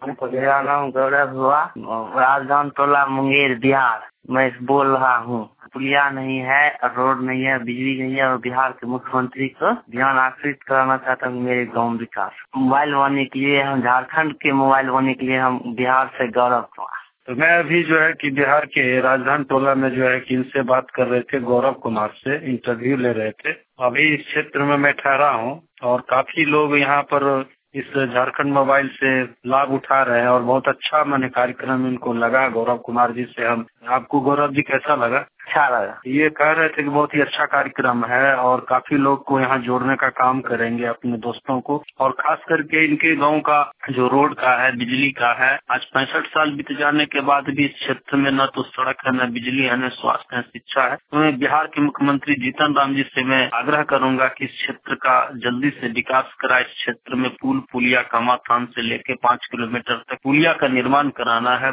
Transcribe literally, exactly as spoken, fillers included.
मेरा नाम गौरव हुआ, राजधान टोला मुंगेर बिहार। मैं बोल रहा हूँ, पुलिया नहीं है, रोड नहीं है, बिजली नहीं है और बिहार के मुख्यमंत्री को ध्यान आकर्षित कराना चाहता हूँ मेरे गाँव विकास। मोबाइल बनने के लिए हम झारखंड के मोबाइल बनने के लिए हम बिहार से गौरव कुमार। तो मैं अभी जो है कि बिहार के राजधान टोला में जो है कि इनसे बात कर रहे थे, गौरव कुमार से इंटरव्यू ले रहे थे। अभी इस क्षेत्र में मैं ठहरा हूँ और काफी लोग यहाँ पर इस झारखंड मोबाइल से लाभ उठा रहे हैं और बहुत अच्छा मैंने कार्यक्रम इनको लगा। गौरव कुमार जी से हम आपको गौरव जी कैसा लगा? अच्छा लगा। ये कह रहे थे कि बहुत ही अच्छा कार्यक्रम है और काफी लोग को यहाँ जोड़ने का काम करेंगे अपने दोस्तों को, और खास करके इनके गांव का जो रोड का है, बिजली का है। आज पैंसठ साल बीत जाने के बाद भी इस क्षेत्र में न तो सड़क है, न बिजली है, न स्वास्थ्य है, शिक्षा है। तो मैं बिहार के मुख्यमंत्री जीतन राम जी से मैं आग्रह करूंगा कि इस क्षेत्र का जल्दी से विकास कराए। इस क्षेत्र में पुल पुलिया कमाथान से लेके पाँच किलोमीटर तक पुलिया का निर्माण कराना है।